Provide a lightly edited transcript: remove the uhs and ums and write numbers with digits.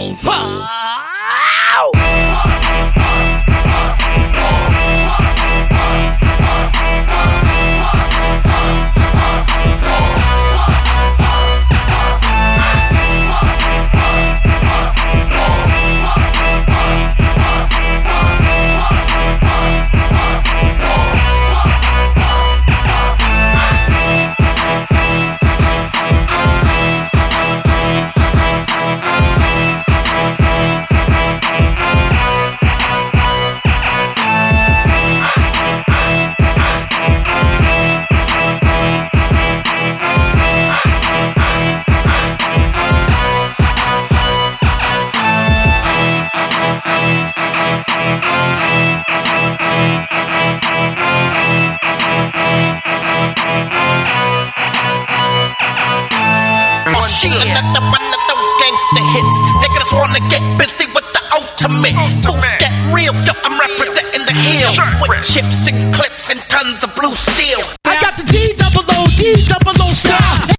crazy. Another one of those gangster hits. Niggas wanna get busy with the ultimate. Fools get real, yo, I'm representing the hill. With chips and clips and tons of blue steel.